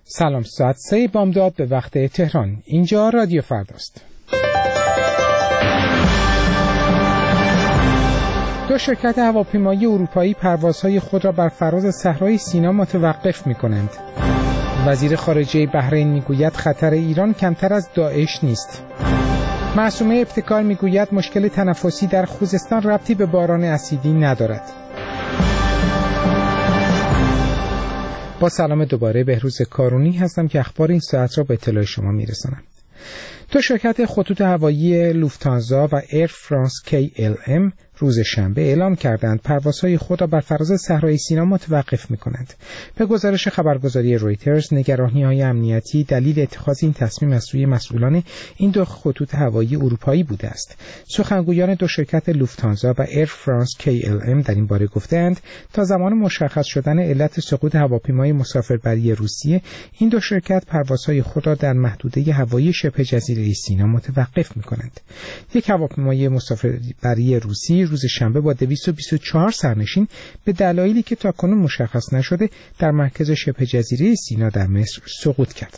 سلام، ساعت 3 بامداد به وقت تهران. اینجا رادیو فرداست. دو شرکت هواپیمایی اروپایی پروازهای خود را بر فراز صحرای سینا متوقف می‌کنند. وزیر خارجه بحرین میگوید خطر ایران کمتر از داعش نیست. معصومه ابتکار میگوید مشکل تنفسی در خوزستان ربطی به باران اسیدی ندارد. با سلام دوباره، بهروز کارونی هستم که اخبار این ساعت را به اطلاع شما میرسانم. دو شرکت خطوط هوایی لوفتانزا و ایر فرانس KLM روز شنبه اعلام کردند پروازهای خود را بر فراز صحرای سینا متوقف می‌کنند. به گزارش خبرگزاری رویترز، نگرانی‌های امنیتی دلیل اتخاذ این تصمیم از سوی مسئولان این دو خطوط هوایی اروپایی بوده است. سخنگویان دو شرکت لوفتانزا و ایر فرانس KLM در این باره گفتند تا زمان مشخص شدن علت سقوط هواپیمای مسافربری روسیه، این دو شرکت پروازهای خود را در محدوده هوایی شبه جزیره سینا متوقف می‌کنند. یک هواپیمای مسافربری روسی روز شنبه با 224 سرنشین به دلایلی که تاکنون مشخص نشده در مرکز شبه جزیره سینا در مصر سقوط کرد.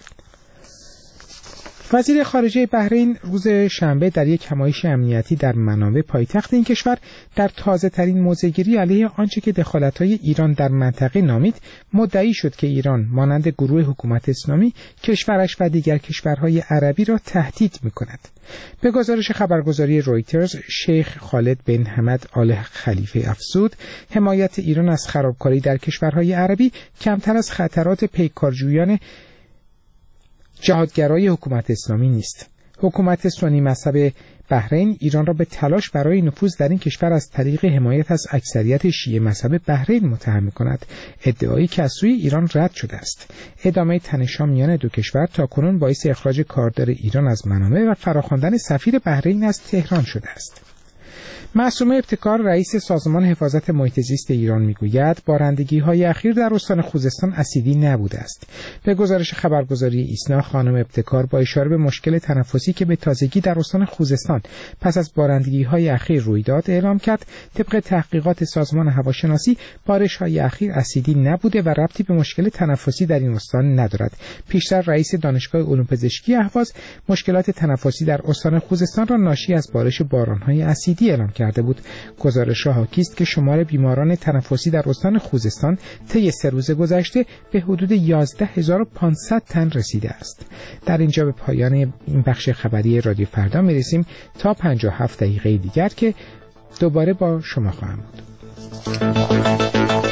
وزیر خارجه بحرین روز شنبه در یک همایش امنیتی در منامه پایتخت این کشور در تازه‌ترین موضع‌گیری علیه آنچه که دخالت‌های ایران در منطقه نامید، مدعی شد که ایران مانند گروه حکومت اسلامی کشورش و دیگر کشورهای عربی را تهدید می‌کند. به گزارش خبرگزاری رویترز، شیخ خالد بن حمد آل خلیفه افزود حمایت ایران از خرابکاری در کشورهای عربی کمتر از خطرات پیکارجویان جهادگرای حکومت اسلامی نیست. حکومت سنی مذهب بحرین ایران را به تلاش برای نفوذ در این کشور از طریق حمایت از اکثریت شیعه مذهب بحرین متهم می‌کند، ادعایی که از سوی ایران رد شده است. ادامه تنش‌ها میان دو کشور تاکنون باعث اخراج کاردار ایران از منامه و فراخواندن سفیر بحرین از تهران شده است. معصومه ابتکار، رئیس سازمان حفاظت محیط زیست ایران میگوید بارندگی‌های اخیر در استان خوزستان اسیدی نبوده است. به گزارش خبرگزاری ایسنا، خانم ابتکار با اشاره به مشکل تنفسی که به تازگی در استان خوزستان پس از بارندگی‌های اخیر روی داد اعلام کرد طبق تحقیقات سازمان هواشناسی بارش‌های اخیر اسیدی نبوده و ربطی به مشکل تنفسی در این استان ندارد. پیشتر رئیس دانشگاه علوم پزشکی اهواز مشکلات تنفسی در استان خوزستان را ناشی از بارش باران‌های اسیدی اعلام کرده بود. گزارش حاکی است که شمار بیماران تنفسی در استان خوزستان طی 3 روز گذشته به حدود 11500 تن رسیده است. در اینجا به پایان این بخش خبری رادیو فردا میرسیم تا 57 دقیقه دیگر که دوباره با شما خواهم بود.